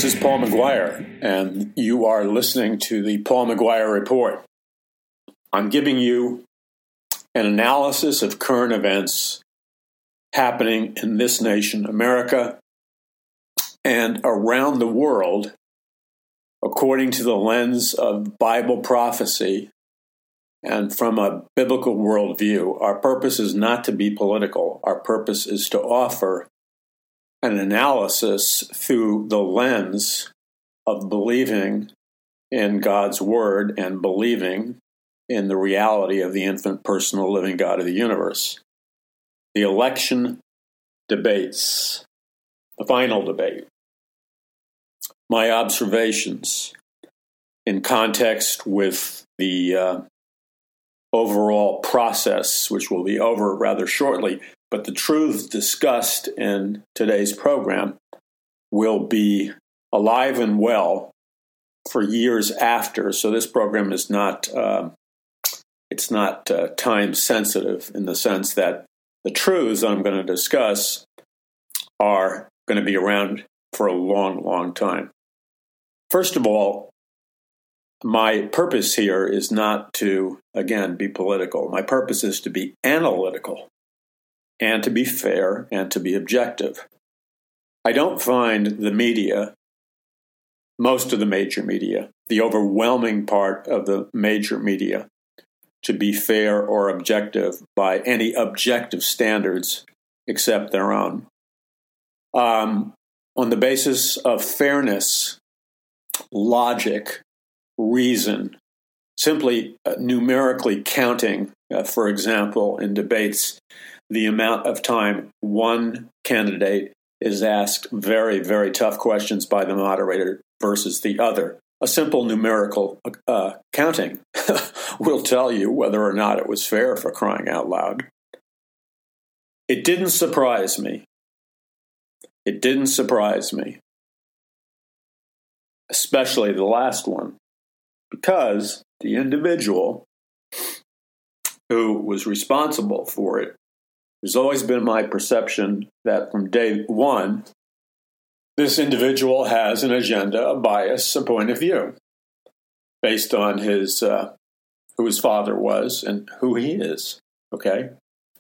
is Paul McGuire, and you are listening to the Paul McGuire Report. I'm giving you an analysis of current events happening in this nation, America, and around the world, according to the lens of Bible prophecy and from a biblical worldview. Our purpose is not to be political. Our purpose is to offer an analysis through the lens of believing in God's Word and believing in the reality of the infinite, personal, living God of the universe. The election debates, the final debate, my observations in context with the overall process, which will be over rather shortly, but the truths discussed in today's program will be alive and well for years after. So this program is not time sensitive in the sense that the truths I'm going to discuss are going to be around for a long, long time. First of all, my purpose here is not to, again, be political. My purpose is to be analytical and to be fair and to be objective. I don't find the media, most of the major media, the overwhelming part of the major media, to be fair or objective by any objective standards except their own. On the basis of fairness, logic, reason, simply numerically counting, for example, in debates, the amount of time one candidate is asked very, very tough questions by the moderator versus the other. A simple numerical counting will tell you whether or not it was fair, for crying out loud. It didn't surprise me. It didn't surprise me, especially the last one, because the individual who was responsible for it, there's always been my perception that from day one, this individual has an agenda, a bias, a point of view based on his who his father was and who he is. Okay,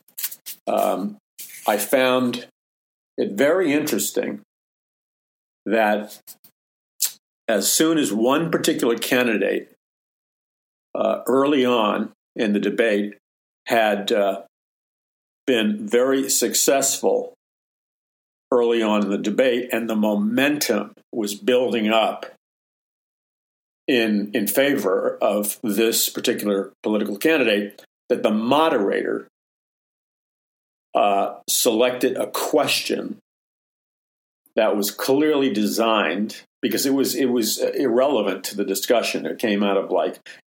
I found it very interesting that as soon as one particular candidate early on in the debate had been very successful early on in the debate, and the momentum was building up in favor of this particular political candidate, that the moderator selected a question that was clearly designed, because it was irrelevant to the discussion. It came out of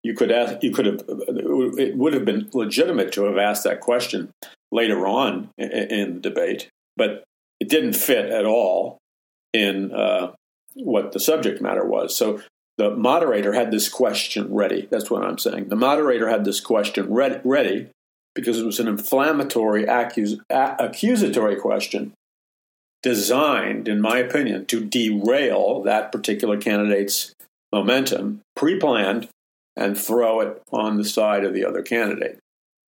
it would have been legitimate to have asked that question later on in the debate, but it didn't fit at all in what the subject matter was. So the moderator had this question ready. That's what I'm saying. The moderator had this question ready because it was an inflammatory, accusatory question designed, in my opinion, to derail that particular candidate's momentum, pre-planned, and throw it on the side of the other candidate.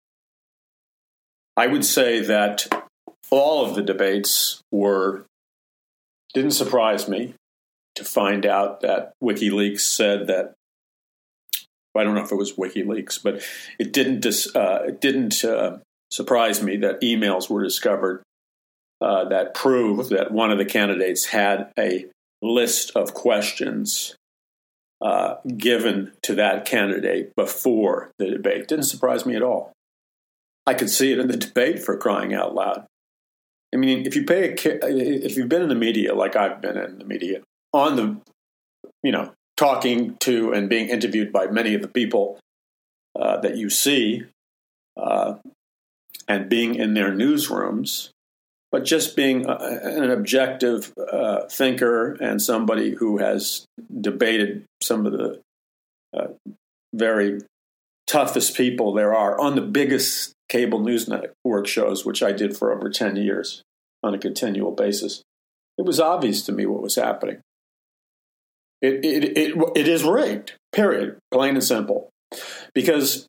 I would say that all of the debates didn't surprise me to find out that WikiLeaks said that, I don't know if it was WikiLeaks, but it didn't surprise me that emails were discovered that prove that one of the candidates had a list of questions given to that candidate before the debate. Didn't surprise me at all. I could see it in the debate, for crying out loud. I mean, if you've been in the media like I've been in the media, talking to and being interviewed by many of the people that you see, and being in their newsrooms, but just being an objective thinker and somebody who has debated some of the very toughest people there are on the biggest cable news network shows, which I did for over 10 years on a continual basis. It was obvious to me what was happening. It is rigged, period, plain and simple. Because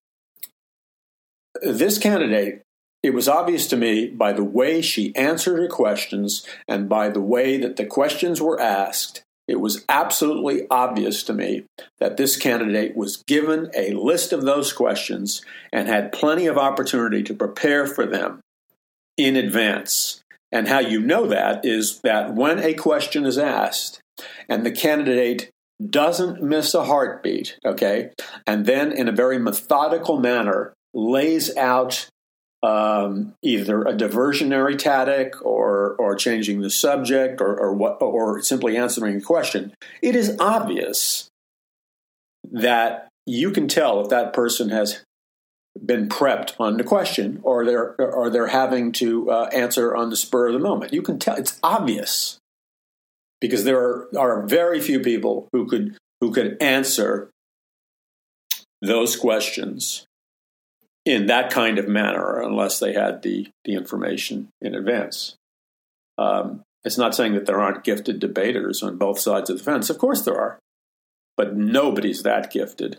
this candidate, it was obvious to me by the way she answered her questions and by the way that the questions were asked, it was absolutely obvious to me that this candidate was given a list of those questions and had plenty of opportunity to prepare for them in advance. And how you know that is that when a question is asked and the candidate doesn't miss a heartbeat, okay, and then in a very methodical manner lays out either a diversionary tactic or changing the subject or simply answering a question, it is obvious that you can tell if that person has been prepped on the question or they're having to answer on the spur of the moment. You can tell, it's obvious, because there are very few people who could answer those questions in that kind of manner unless they had the information in advance. It's not saying that there aren't gifted debaters on both sides of the fence. Of course there are, but nobody's that gifted.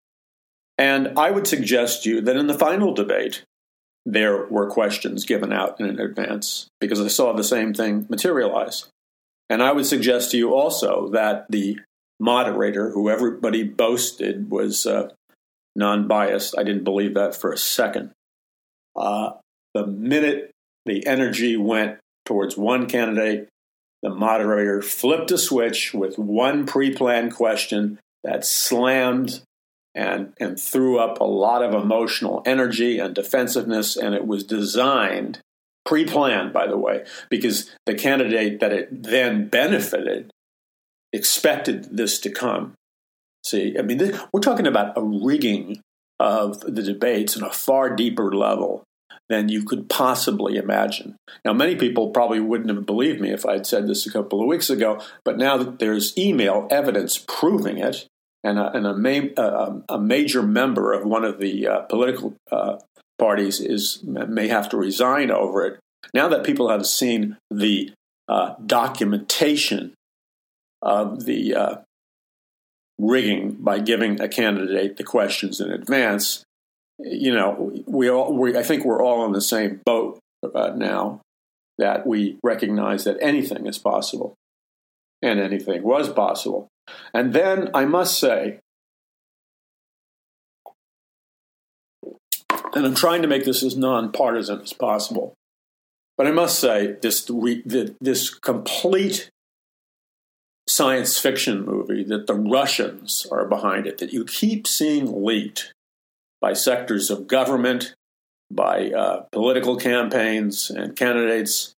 And I would suggest to you that in the final debate, there were questions given out in advance, because I saw the same thing materialize. And I would suggest to you also that the moderator, who everybody boasted was non-biased, I didn't believe that for a second. The minute the energy went towards one candidate, the moderator flipped a switch with one pre-planned question that slammed and threw up a lot of emotional energy and defensiveness, and it was designed, pre-planned, by the way, because the candidate that it then benefited expected this to come. See, I mean, we're talking about a rigging of the debates on a far deeper level than you could possibly imagine. Now, many people probably wouldn't have believed me if I'd said this a couple of weeks ago, but now that there's email evidence proving it, and a major member of one of the political parties may have to resign over it. Now that people have seen the documentation of the rigging by giving a candidate the questions in advance, you know, I think we're all in the same boat now, that we recognize that anything is possible, and anything was possible. And then I must say, and I'm trying to make this as nonpartisan as possible, but I must say this complete science fiction movie that the Russians are behind it, that you keep seeing leaked by sectors of government, by political campaigns and candidates,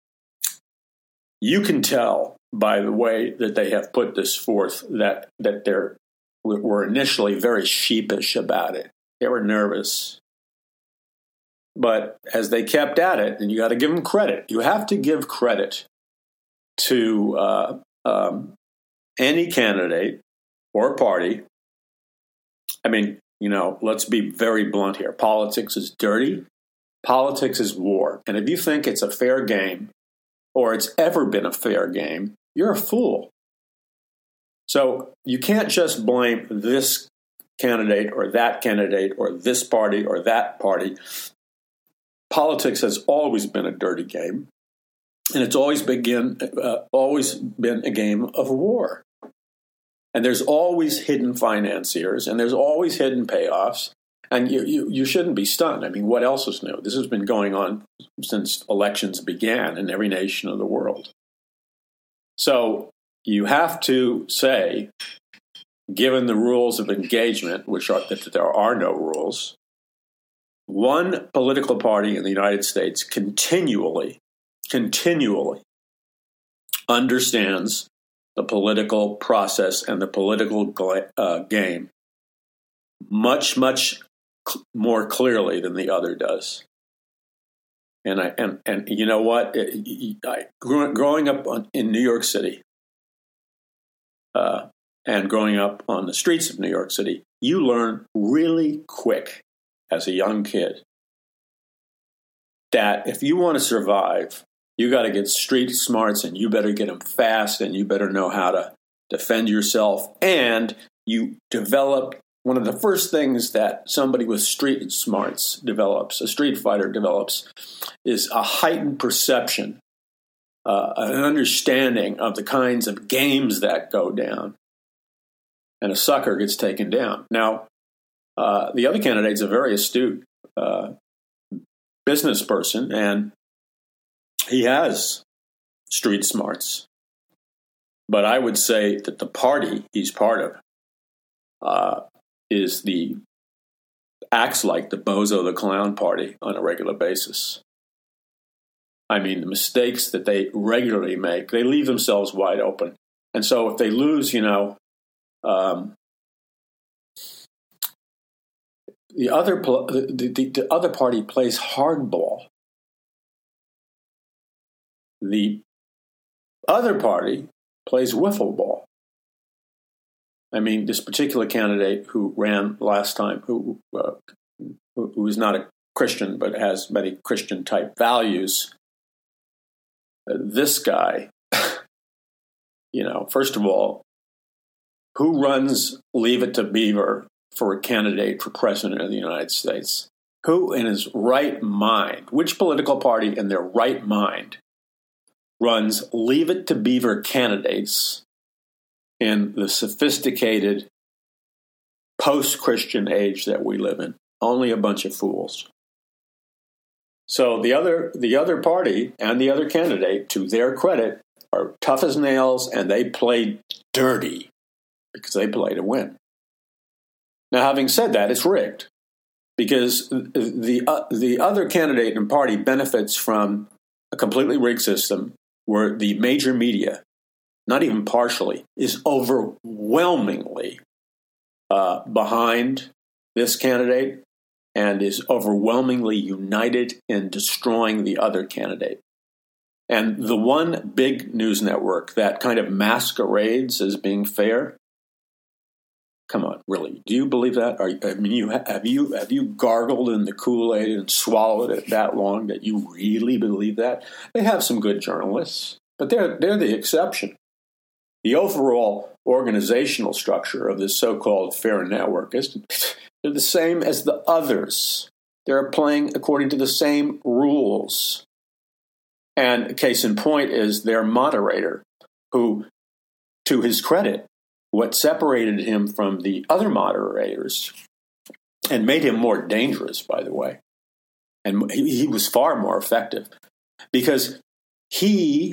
you can tell by the way that they have put this forth that they were initially very sheepish about it. They were nervous. But as they kept at it, and you got to give them credit, you have to give credit to any candidate or party. I mean, you know, let's be very blunt here. Politics is dirty. Politics is war. And if you think it's a fair game, or it's ever been a fair game, you're a fool. So you can't just blame this candidate or this party or that party. Politics has always been a dirty game, and it's always been a game of war. And there's always hidden financiers, and there's always hidden payoffs, and you shouldn't be stunned. I mean, what else is new? This has been going on since elections began in every nation of the world. So you have to say, given the rules of engagement, which are that there are no rules, one political party in the United States continually understands the political process and the political game much more clearly than the other does. And you know what? Growing up in New York City and growing up on the streets of New York City, you learn really quick as a young kid that if you want to survive, you got to get street smarts, and you better get them fast, and you better know how to defend yourself, and you develop one of the first things that somebody with street smarts develops, a street fighter develops, is a heightened perception, an understanding of the kinds of games that go down, and a sucker gets taken down. Now, the other candidate's a very astute business person, and he has street smarts. But I would say that the party he's part of acts like the Bozo the Clown party on a regular basis. I mean, the mistakes that they regularly make, they leave themselves wide open. And so if they lose, the other party plays hardball. The other party plays wiffle ball. I mean, this particular candidate who ran last time, who is not a Christian but has many Christian-type values, this guy, first of all, who runs Leave It to Beaver for a candidate for president of the United States? Who in his right mind, which political party in their right mind runs Leave It to Beaver candidates in the sophisticated post-Christian age that we live in? Only a bunch of fools. So the other party and the other candidate, to their credit, are tough as nails, and they play dirty because they play to win. Now, having said that, it's rigged because the other candidate and party benefits from a completely rigged system where the major media, not even partially, is overwhelmingly behind this candidate and is overwhelmingly united in destroying the other candidate. And the one big news network that kind of masquerades as being fair, come on, really? Do you believe that? Have you gargled in the Kool-Aid and swallowed it that long that you really believe that? They have some good journalists, but they're the exception. The overall organizational structure of this so-called fair network is they're the same as the others. They're playing according to the same rules. And case in point is their moderator, who, to his credit, what separated him from the other moderators and made him more dangerous, by the way, and he was far more effective because he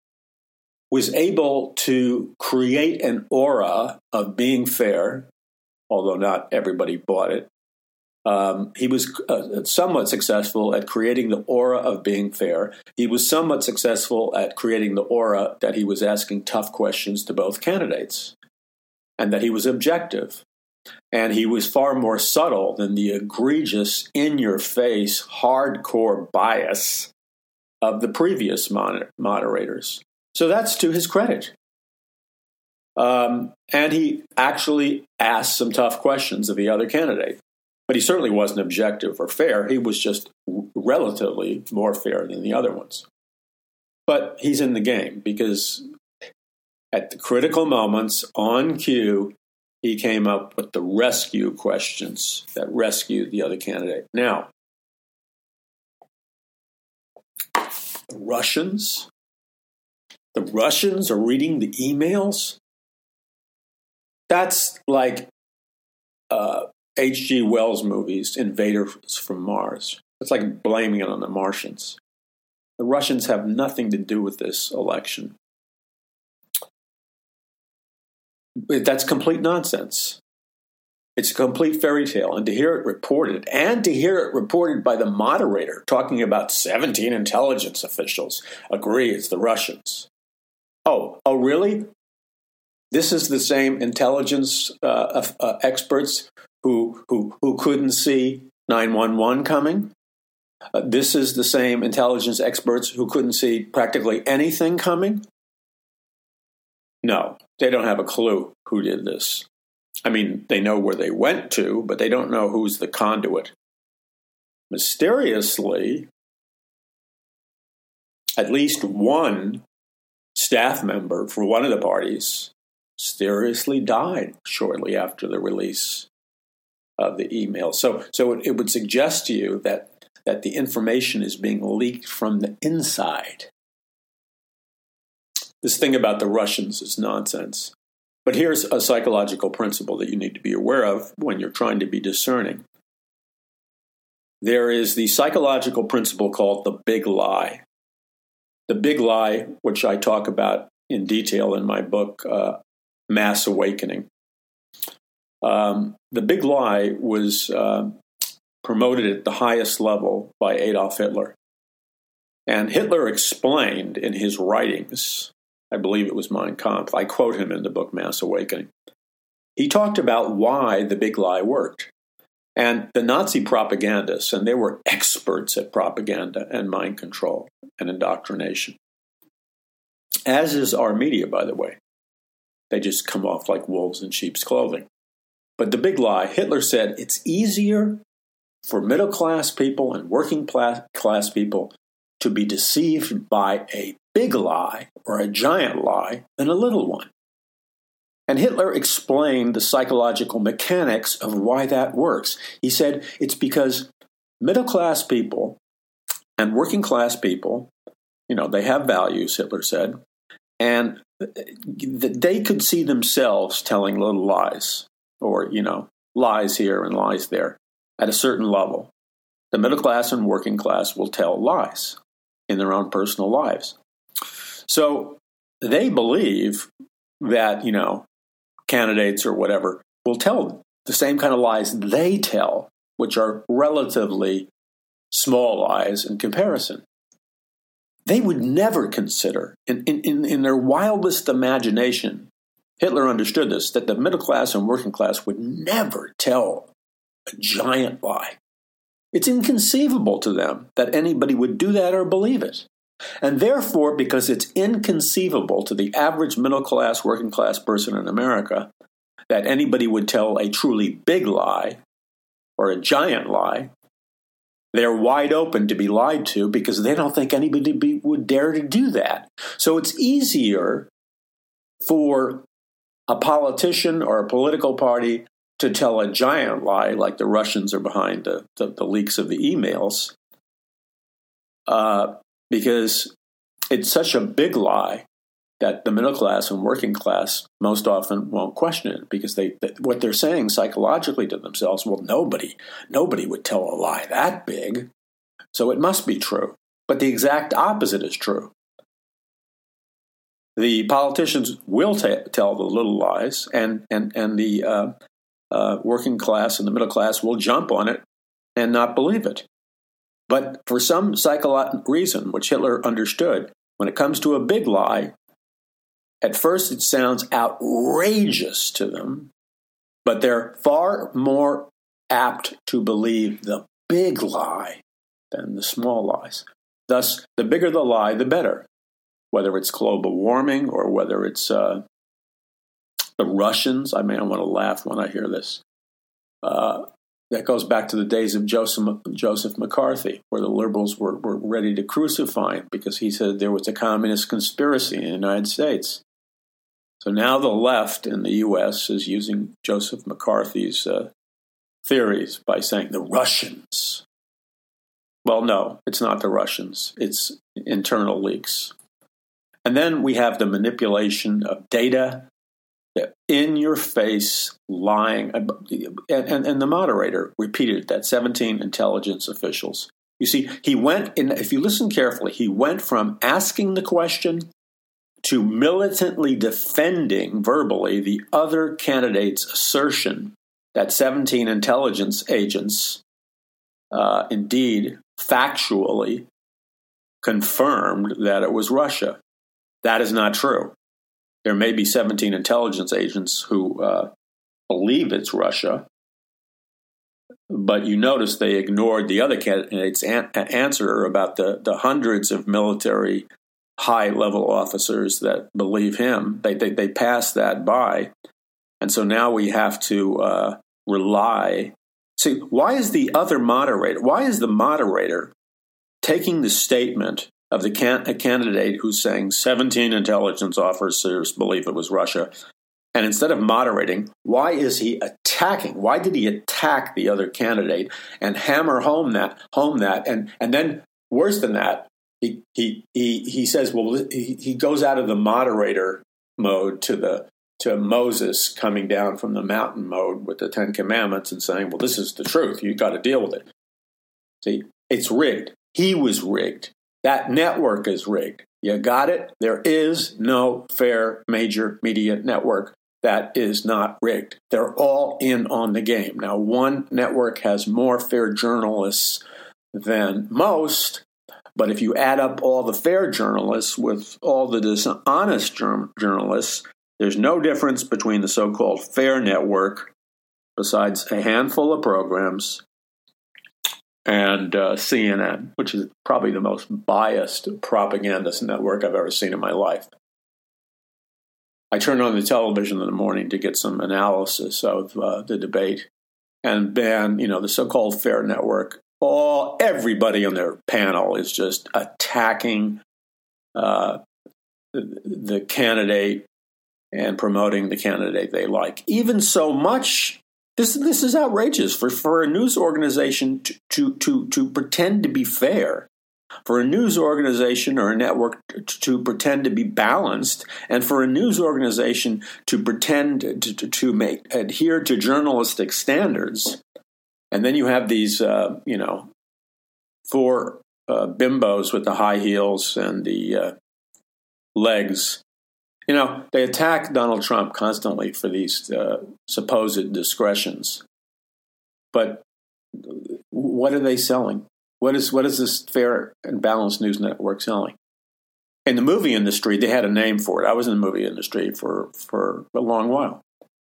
was able to create an aura of being fair, although not everybody bought it. He was somewhat successful at creating the aura of being fair. He was somewhat successful at creating the aura that he was asking tough questions to both candidates and that he was objective. And he was far more subtle than the egregious, in-your-face, hardcore bias of the previous moderators. So that's to his credit. And he actually asked some tough questions of the other candidate. But he certainly wasn't objective or fair. He was just relatively more fair than the other ones. But he's in the game because at the critical moments, on cue, he came up with the rescue questions that rescued the other candidate. Now, the Russians are reading the emails. That's like H.G. Wells' movies, Invaders from Mars. It's like blaming it on the Martians. The Russians have nothing to do with this election. That's complete nonsense. It's a complete fairy tale. And to hear it reported by the moderator talking about 17 intelligence officials agree it's the Russians. Oh, really? This is the same intelligence experts who couldn't see 911 coming. This is the same intelligence experts who couldn't see practically anything coming. No, they don't have a clue who did this. I mean, they know where they went to, but they don't know who's the conduit. Mysteriously, at least one staff member for one of the parties mysteriously died shortly after the release of the email. So it would suggest to you that the information is being leaked from the inside. This thing about the Russians is nonsense. But here's a psychological principle that you need to be aware of when you're trying to be discerning. There is the psychological principle called the big lie. The big lie, which I talk about in detail in my book, Mass Awakening. The big lie was promoted at the highest level by Adolf Hitler. And Hitler explained in his writings, I believe it was Mein Kampf, I quote him in the book Mass Awakening. He talked about why the big lie worked. And the Nazi propagandists, and they were experts at propaganda and mind control and indoctrination, as is our media, by the way. They just come off like wolves in sheep's clothing. But the big lie, Hitler said it's easier for middle-class people and working-class people to be deceived by a big lie or a giant lie than a little one. And Hitler explained the psychological mechanics of why that works. He said it's because middle-class people and working-class people, they have values, Hitler said, and they could see themselves telling little lies or, lies here and lies there at a certain level. The middle class and working class will tell lies in their own personal lives. So they believe that, candidates or whatever will tell the same kind of lies they tell, which are relatively small lies in comparison. They would never consider, in their wildest imagination, Hitler understood this, that the middle class and working class would never tell a giant lie. It's inconceivable to them that anybody would do that or believe it. And therefore, because it's inconceivable to the average middle class, working class person in America that anybody would tell a truly big lie or a giant lie, they're wide open to be lied to because they don't think anybody would dare to do that. So it's easier for a politician or a political party to tell a giant lie, like the Russians are behind the leaks of the emails, because it's such a big lie that the middle class and working class most often won't question it because what they're saying psychologically to themselves, well, nobody would tell a lie that big, so it must be true. But the exact opposite is true. The politicians will tell the little lies, and the working class and the middle class will jump on it and not believe it. But for some psychological reason, which Hitler understood, when it comes to a big lie, at first it sounds outrageous to them, but they're far more apt to believe the big lie than the small lies. Thus, the bigger the lie, the better. Whether it's global warming or whether it's the Russians, I want to laugh when I hear this. That goes back to the days of Joseph McCarthy, where the liberals were ready to crucify him because he said there was a communist conspiracy in the United States. So now the left in the U.S. is using Joseph McCarthy's theories by saying the Russians. Well, no, it's not the Russians. It's internal leaks. And then we have the manipulation of data, the in-your-face lying. And the moderator repeated that 17 intelligence officials. You see, he went, if you listen carefully, he went from asking the question to militantly defending verbally the other candidate's assertion that 17 intelligence agents indeed factually confirmed that it was Russia. That is not true. There may be 17 intelligence agents who believe it's Russia, but you notice they ignored the other candidate's answer about the hundreds of military high-level officers that believe him. They passed that by. And so now we have to rely. See, why is the moderator taking the statement of a candidate who's saying 17 intelligence officers believe it was Russia And instead of moderating, why is he attacking? Why did he attack the other candidate and hammer home that and then worse than that, he says, well, he goes out of the moderator mode to Moses coming down from the mountain mode with the Ten Commandments and saying, well, this is the truth. You've got to deal with it. See, it's rigged. He was rigged. That network is rigged. You got it? There is no fair major media network that is not rigged. They're all in on the game. Now, one network has more fair journalists than most, but if you add up all the fair journalists with all the dishonest journalists, there's no difference between the so-called fair network, besides a handful of programs, and CNN, which is probably the most biased propagandist network I've ever seen in my life. I turn on the television in the morning to get some analysis of the debate, and then, the so-called fair network, everybody on their panel is just attacking the candidate and promoting the candidate they like. Even so much, this is outrageous for a news organization to pretend to be fair, for a news organization or a network to pretend to be balanced, and for a news organization to pretend to adhere to journalistic standards. And then you have these, four bimbos with the high heels and the legs. They attack Donald Trump constantly for these supposed discretions. But what are they selling? What is this fair and balanced news network selling? In the movie industry, they had a name for it. I was in the movie industry for a long while.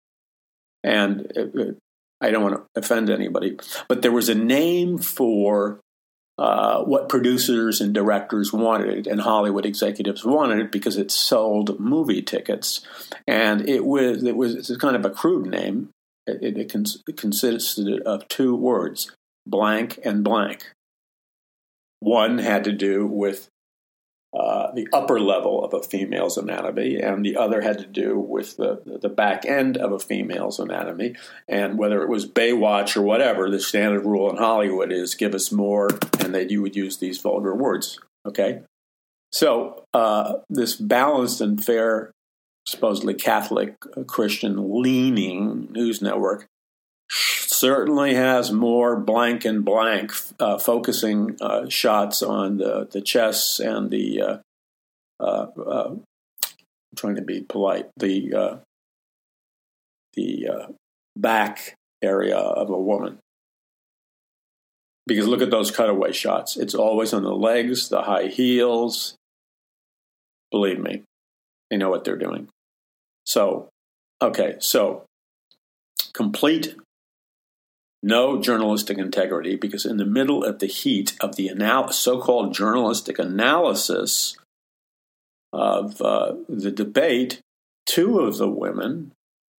And I don't want to offend anybody, but there was a name for what producers and directors wanted and Hollywood executives wanted, because it sold movie tickets. And it's kind of a crude name. It consisted of two words, blank and blank. One had to do with the upper level of a female's anatomy, and the other had to do with the back end of a female's anatomy. And whether it was Baywatch or whatever, the standard rule in Hollywood is give us more, and you would use these vulgar words. Okay? So this balanced and fair, supposedly Catholic, Christian-leaning news network certainly has more blank and blank focusing shots on the chests and the I'm trying to be polite, the back area of a woman. Because look at those cutaway shots. It's always on the legs, the high heels. Believe me, they know what they're doing. So complete no journalistic integrity, because in the middle of the heat of the so-called journalistic analysis of the debate, two of the women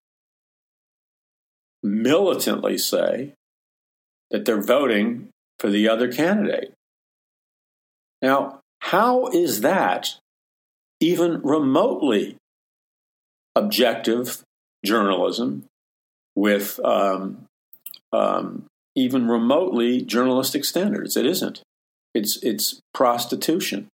militantly say that they're voting for the other candidate. Now, how is that even remotely objective journalism with even remotely journalistic standards? It isn't. It's prostitution.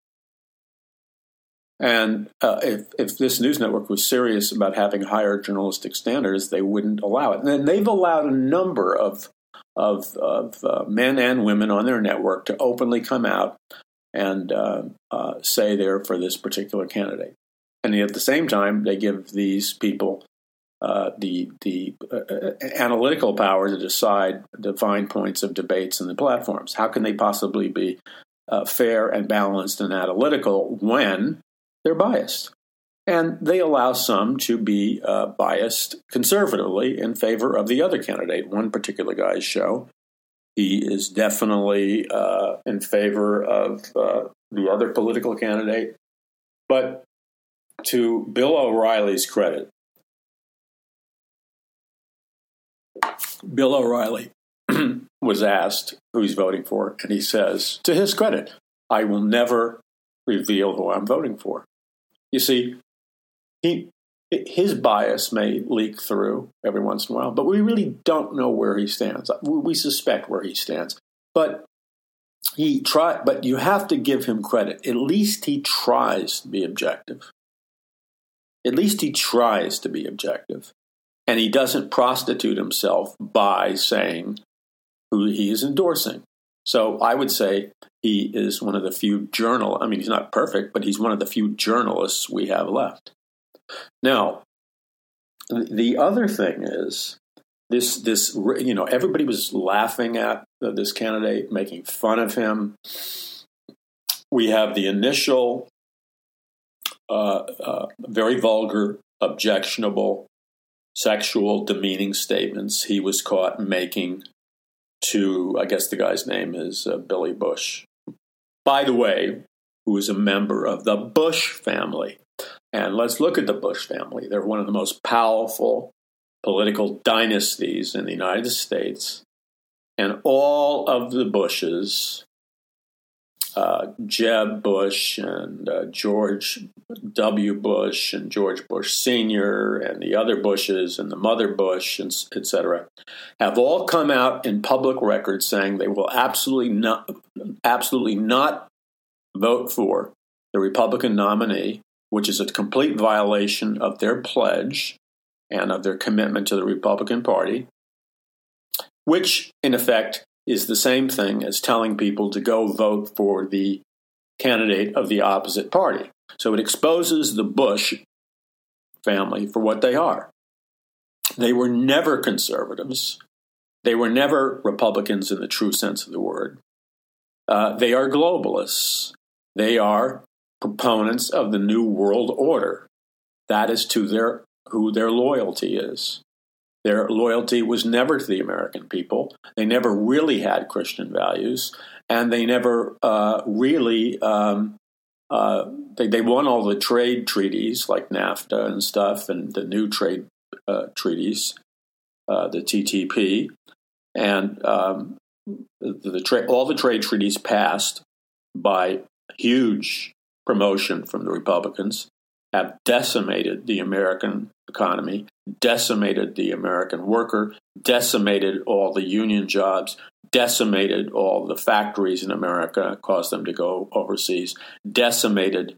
And if this news network was serious about having higher journalistic standards, they wouldn't allow it. And they've allowed a number of men and women on their network to openly come out and say they're for this particular candidate. And at the same time, they give these people the analytical power to decide the fine points of debates and the platforms. How can they possibly be fair and balanced and analytical when they're biased? And they allow some to be biased conservatively in favor of the other candidate. One particular guy's show, he is definitely in favor of the other political candidate. But to Bill O'Reilly's credit, Bill O'Reilly was asked who he's voting for, and he says, to his credit, I will never reveal who I'm voting for. You see, he his bias may leak through every once in a while, but we really don't know where he stands. We suspect where he stands, but But you have to give him credit. At least he tries to be objective. At least he tries to be objective, and he doesn't prostitute himself by saying who he is endorsing. So I would say he is one of the few he's not perfect, but he's one of the few journalists we have left. Now, the other thing is this everybody was laughing at this candidate, making fun of him. We have the initial very vulgar, objectionable, sexual, demeaning statements he was caught making to, I guess the guy's name is Billy Bush, by the way, who is a member of the Bush family. And let's look at the Bush family. They're one of the most powerful political dynasties in the United States. And all of the Bushes, Jeb Bush and George W. Bush and George Bush Sr. and the other Bushes and the mother Bush, and et cetera, have all come out in public records saying they will absolutely not vote for the Republican nominee, which is a complete violation of their pledge and of their commitment to the Republican Party, which, in effect, is the same thing as telling people to go vote for the candidate of the opposite party. So it exposes the Bush family for what they are. They were never conservatives. They were never Republicans in the true sense of the word. They are globalists. They are proponents of the New World Order. That is who their loyalty is. Their loyalty was never to the American people. They never really had Christian values, and they never really they won all the trade treaties like NAFTA and stuff, and the new trade treaties, the TTP, and all the trade treaties passed by huge promotion from the Republicans have decimated the American economy, decimated the American worker, decimated all the union jobs, decimated all the factories in America, caused them to go overseas, decimated,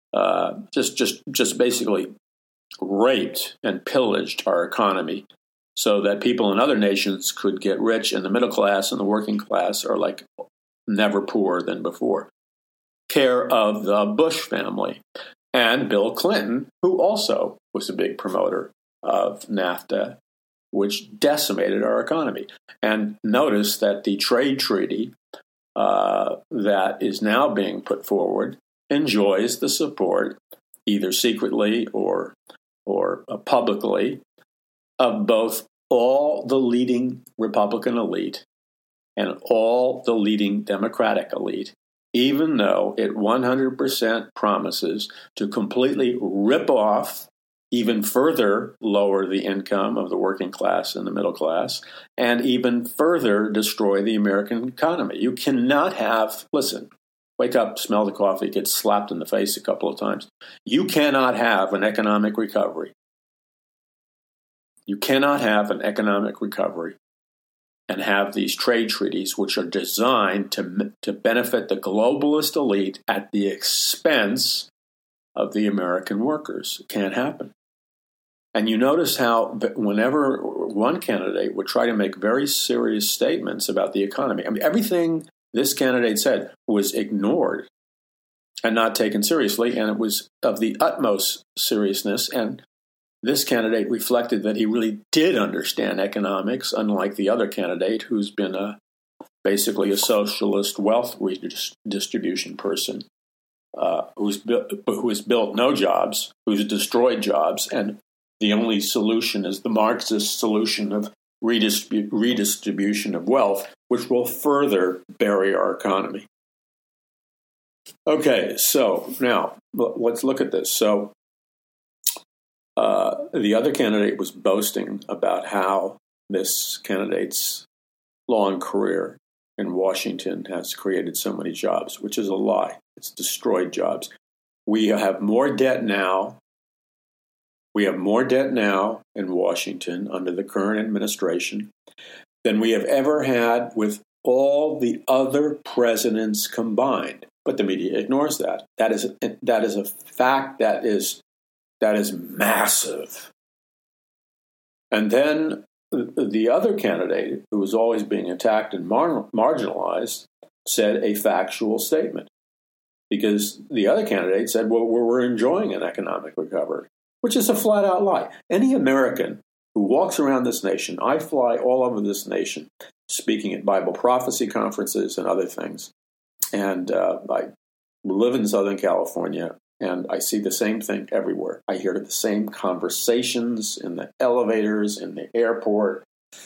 just basically raped and pillaged our economy so that people in other nations could get rich, and the middle class and the working class are like never poorer than before. Care of the Bush family. And Bill Clinton, who also was a big promoter of NAFTA, which decimated our economy. And notice that the trade treaty that is now being put forward enjoys the support, either secretly or publicly, of both all the leading Republican elite and all the leading Democratic elite, even though it 100% promises to completely rip off, even further lower the income of the working class and the middle class, and even further destroy the American economy. You cannot have, listen, wake up, smell the coffee, get slapped in the face a couple of times. You cannot have an economic recovery. You cannot have an economic recovery and have these trade treaties which are designed to benefit the globalist elite at the expense of the American workers. It can't happen. And you notice how whenever one candidate would try to make very serious statements about the economy, I mean, everything this candidate said was ignored and not taken seriously, and it was of the utmost seriousness. And this candidate reflected that he really did understand economics, unlike the other candidate who's been basically a socialist wealth redistribution person who has built no jobs, who's destroyed jobs, and the only solution is the Marxist solution of redistribution of wealth, which will further bury our economy. Okay, so now let's look at this. So the other candidate was boasting about how this candidate's long career in Washington has created so many jobs, which is a lie. It's destroyed jobs. We have more debt now We have more debt now in Washington under the current administration than we have ever had with all the other presidents combined. But the media ignores that. That is a fact that is massive. And then the other candidate, who was always being attacked and marginalized, said a factual statement. Because the other candidate said, well, we're enjoying an economic recovery, which is a flat-out lie. Any American who walks around this nation, I fly all over this nation, speaking at Bible prophecy conferences and other things. And I live in Southern California, and I see the same thing everywhere. I hear the same conversations in the elevators, in the airport,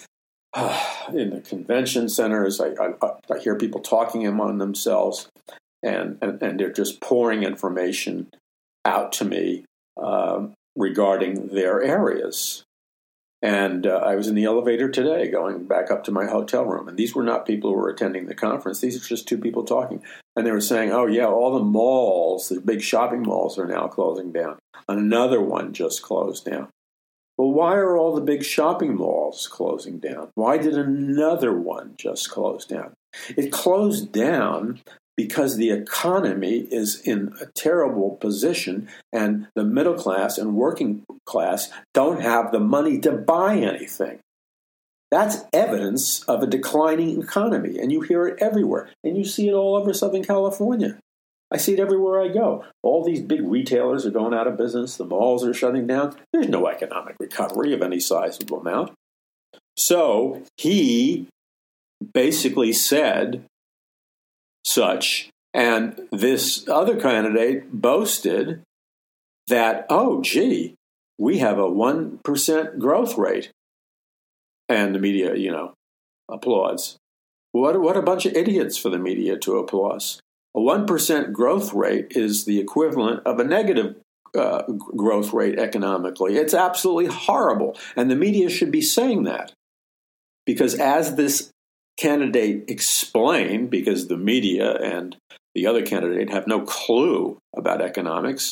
in the convention centers. I hear people talking among themselves, and they're just pouring information out to me regarding their areas. And I was in the elevator today going back up to my hotel room. And these were not people who were attending the conference. These are just two people talking. And they were saying, oh, yeah, all the malls, the big shopping malls are now closing down. Another one just closed down. Well, why are all the big shopping malls closing down? Why did another one just close down? It closed down because the economy is in a terrible position and the middle class and working class don't have the money to buy anything. That's evidence of a declining economy, and you hear it everywhere, and you see it all over Southern California. I see it everywhere I go. All these big retailers are going out of business. The malls are shutting down. There's no economic recovery of any sizable amount. So he basically said such, and this other candidate boasted that, oh, gee, we have a 1% growth rate. And the media, applauds. What a bunch of idiots for the media to applaud. A 1% growth rate is the equivalent of a negative growth rate economically. It's absolutely horrible. And the media should be saying that. Because as this candidate explained, because the media and the other candidate have no clue about economics,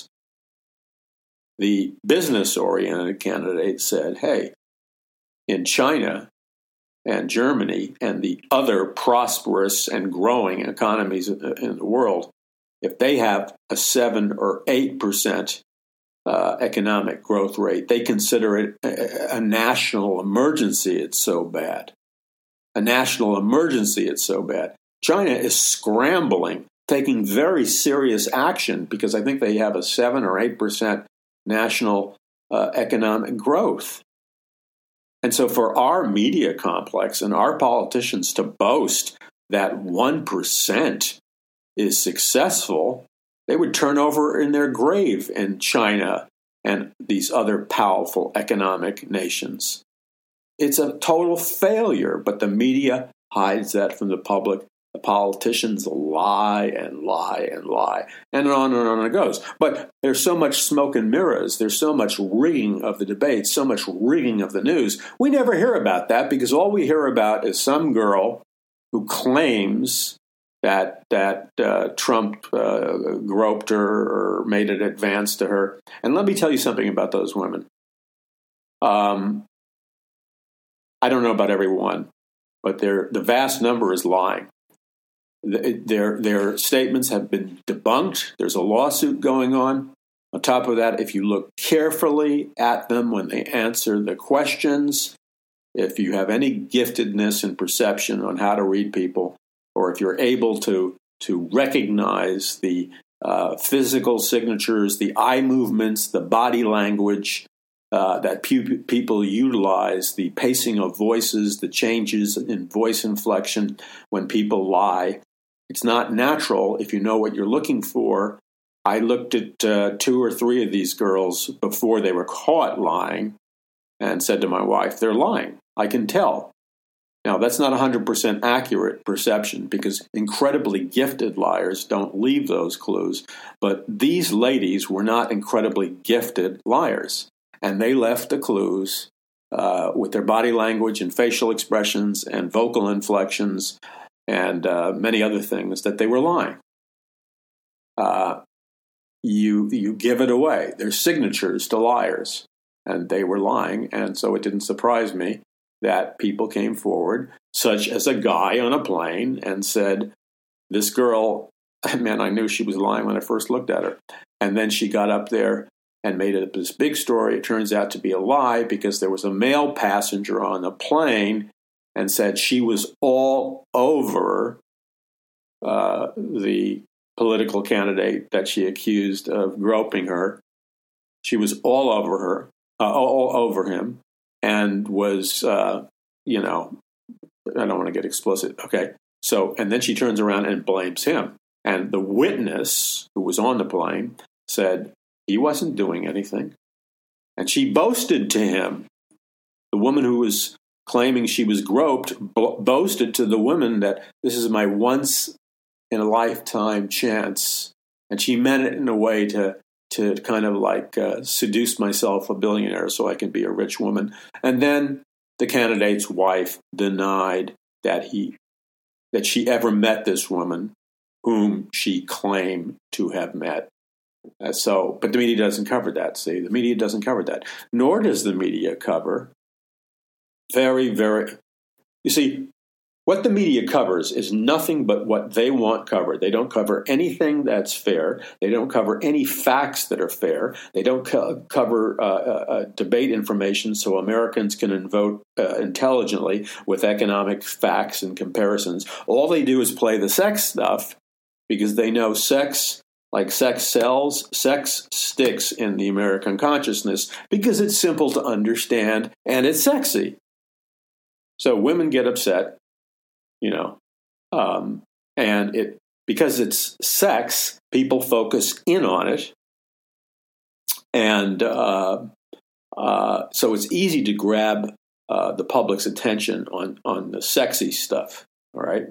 the business-oriented candidate said, hey, in China and Germany and the other prosperous and growing economies in the world, if they have a 7 or 8% economic growth rate, they consider it a national emergency. It's so bad. A national emergency. It's so bad. China is scrambling, taking very serious action because I think they have a 7 or 8% national economic growth. And so for our media complex and our politicians to boast that 1% is successful, they would turn over in their grave in China and these other powerful economic nations. It's a total failure, but the media hides that from the public. The politicians lie and lie and lie, and on it goes. But there's so much smoke and mirrors. There's so much rigging of the debates, so much rigging of the news. We never hear about that because all we hear about is some girl who claims that Trump groped her or made an advance to her. And let me tell you something about those women. I don't know about everyone, but the vast number is lying. Their statements have been debunked. There's a lawsuit going on. On top of that, if you look carefully at them when they answer the questions, if you have any giftedness and perception on how to read people, or if you're able to recognize the physical signatures, the eye movements, the body language that people utilize, the pacing of voices, the changes in voice inflection when people lie, it's not natural if you know what you're looking for. I looked at 2 or 3 of these girls before they were caught lying and said to my wife, they're lying. I can tell. Now, that's not 100% accurate perception because incredibly gifted liars don't leave those clues. But these ladies were not incredibly gifted liars. And they left the clues with their body language and facial expressions and vocal inflections and many other things that they were lying. You give it away. They're signatures to liars. and they were lying. And so it didn't surprise me that people came forward, such as a guy on a plane, and said, this girl, man, I knew she was lying when I first looked at her. And then she got up there and made it this big story. It turns out to be a lie because there was a male passenger on the plane and said she was all over the political candidate that she accused of groping her. She was all over him, and was, I don't want to get explicit. Okay. So, and then she turns around and blames him. And the witness who was on the plane said he wasn't doing anything. And she boasted to him. The woman who was claiming she was groped boasted to the woman that this is my once in a lifetime chance. And she meant it in a way to kind of like seduce myself, a billionaire, so I can be a rich woman. And then the candidate's wife denied that she ever met this woman whom she claimed to have met. But the media doesn't cover that. See, the media doesn't cover that. Nor does the media cover very, very. You see, what the media covers is nothing but what they want covered. They don't cover anything that's fair. They don't cover any facts that are fair. They don't cover debate information so Americans can vote intelligently with economic facts and comparisons. All they do is play the sex stuff because they know sex, like sex sells, sex sticks in the American consciousness because it's simple to understand and it's sexy. So women get upset. And because it's sex, people focus in on it, and so it's easy to grab the public's attention on the sexy stuff. All right,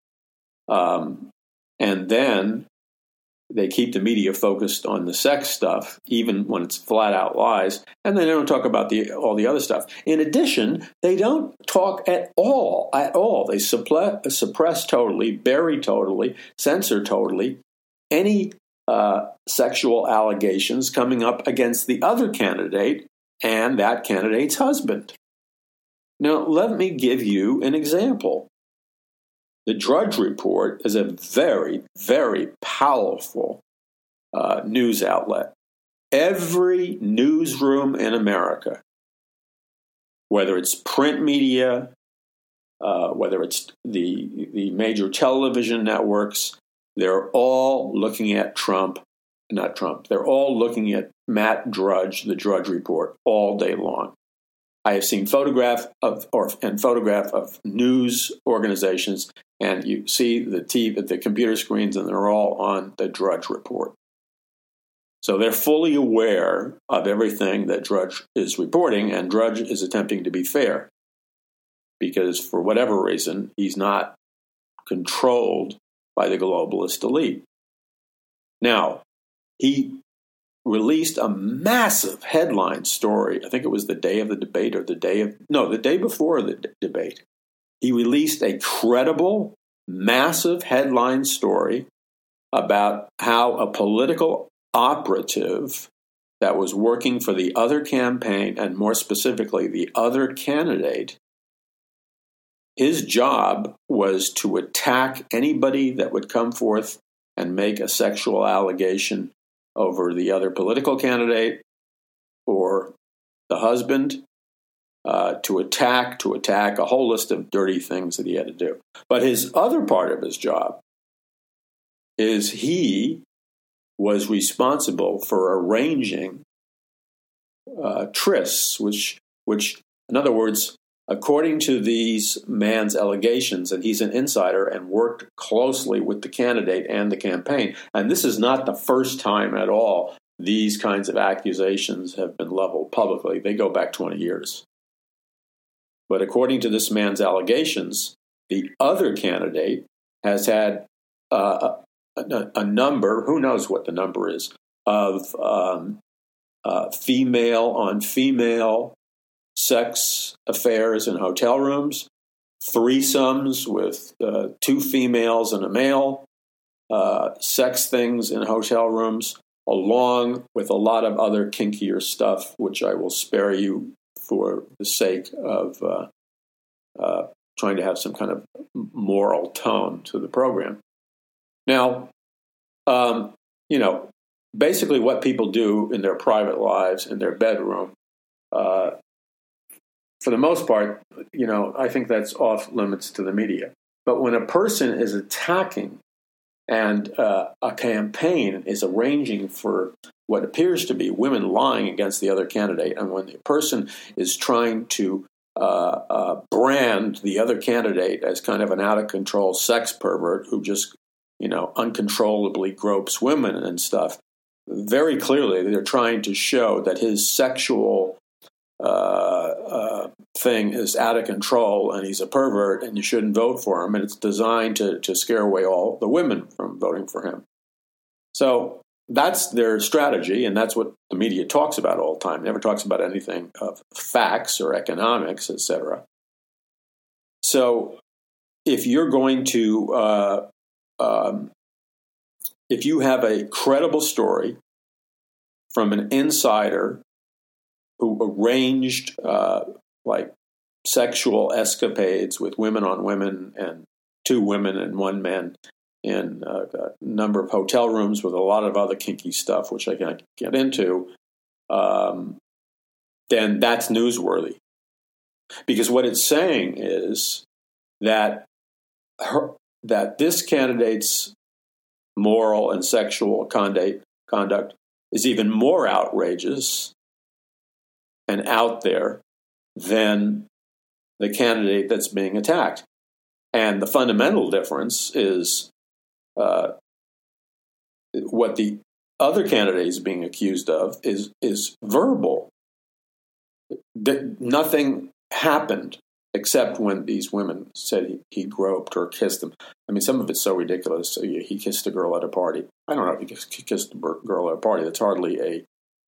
and then they keep the media focused on the sex stuff, even when it's flat out lies, and then they don't talk about all the other stuff. In addition, they don't talk at all. They suppress totally, bury totally, censor totally any sexual allegations coming up against the other candidate and that candidate's husband. Now, let me give you an example. The Drudge Report is a very, very powerful news outlet. Every newsroom in America, whether it's print media, whether it's the major television networks, they're all looking at they're all looking at Matt Drudge, the Drudge Report, all day long. I have seen photograph of news organizations, and you see the computer screens, and they're all on the Drudge Report. So they're fully aware of everything that Drudge is reporting, and Drudge is attempting to be fair because, for whatever reason, he's not controlled by the globalist elite. Now, he released a massive headline story. I think it was the day of the debate or the day before the debate. He released a credible, massive headline story about how a political operative that was working for the other campaign, and more specifically the other candidate, his job was to attack anybody that would come forth and make a sexual allegation over the other political candidate or the husband, to attack a whole list of dirty things that he had to do. But his other part of his job is he was responsible for arranging trysts, which, in other words, according to these man's allegations, and he's an insider and worked closely with the candidate and the campaign, and this is not the first time at all these kinds of accusations have been leveled publicly. They go back 20 years. But according to this man's allegations, the other candidate has had a number, who knows what the number is, of female on female sex affairs in hotel rooms, threesomes with two females and a male, sex things in hotel rooms, along with a lot of other kinkier stuff, which I will spare you for the sake of trying to have some kind of moral tone to the program. Now, basically what people do in their private lives, in their bedroom, for the most part, I think that's off limits to the media. But when a person is attacking and a campaign is arranging for what appears to be women lying against the other candidate, and when the person is trying to brand the other candidate as kind of an out-of-control sex pervert who just, uncontrollably gropes women and stuff, very clearly they're trying to show that his sexual thing is out of control and he's a pervert and you shouldn't vote for him, and it's designed to scare away all the women from voting for him. So that's their strategy, and that's what the media talks about all the time. It never talks about anything of facts or economics, etc. So if you're going to if you have a credible story from an insider who arranged sexual escapades with women on women and 2 women and 1 man in a number of hotel rooms with a lot of other kinky stuff, which I can't get into, then that's newsworthy. Because what it's saying is that this candidate's moral and sexual conduct is even more outrageous and out there than the candidate that's being attacked. And the fundamental difference is what the other candidate is being accused of is verbal. Nothing happened except when these women said he groped or kissed them. I mean, some of it's so ridiculous. So he kissed a girl at a party. I don't know if he kissed a girl at a party. That's hardly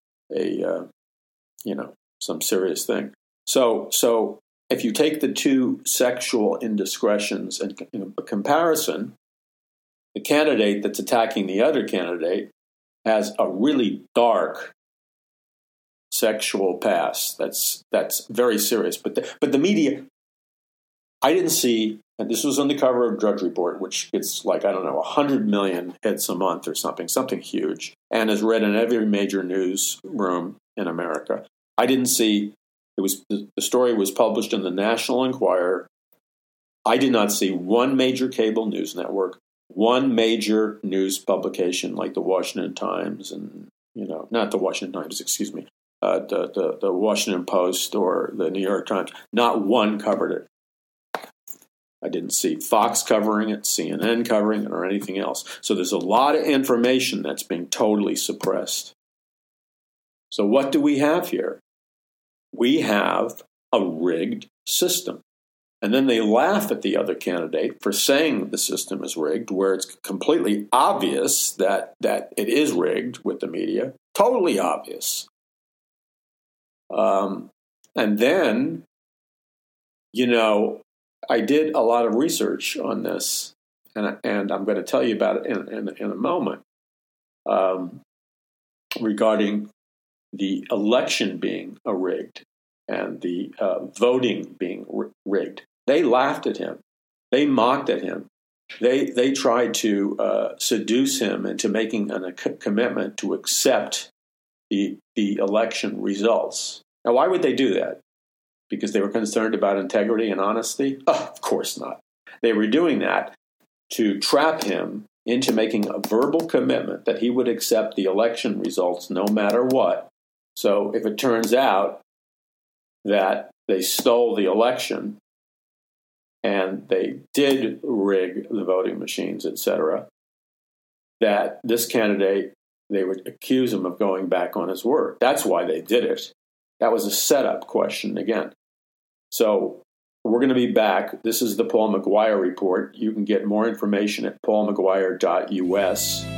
some serious thing. So if you take the 2 sexual indiscretions and in comparison, the candidate that's attacking the other candidate has a really dark sexual past. That's very serious. But the media, I didn't see, and this was on the cover of Drudge Report, which gets 100 million hits a month or something huge, and is read in every major newsroom in America. I didn't see, the story was published in the National Enquirer. I did not see one major cable news network, one major news publication like the Washington Times and, not the Washington Times, excuse me, the Washington Post or the New York Times. Not one covered it. I didn't see Fox covering it, CNN covering it, or anything else. So there's a lot of information that's being totally suppressed. So what do we have here? We have a rigged system. And then they laugh at the other candidate for saying the system is rigged, where it's completely obvious that it is rigged with the media. Totally obvious. And then, I did a lot of research on this, and I'm going to tell you about it in a moment, regarding the election being rigged and the voting being rigged. They laughed at him. They mocked at him. They tried to seduce him into making a commitment to accept the election results. Now, why would they do that? Because they were concerned about integrity and honesty? Oh, of course not. They were doing that to trap him into making a verbal commitment that he would accept the election results no matter what. So if it turns out that they stole the election and they did rig the voting machines, etc., that this candidate, they would accuse him of going back on his word. That's why they did it. That was a setup question again. So we're going to be back. This is the Paul McGuire Report. You can get more information at paulmcguire.us.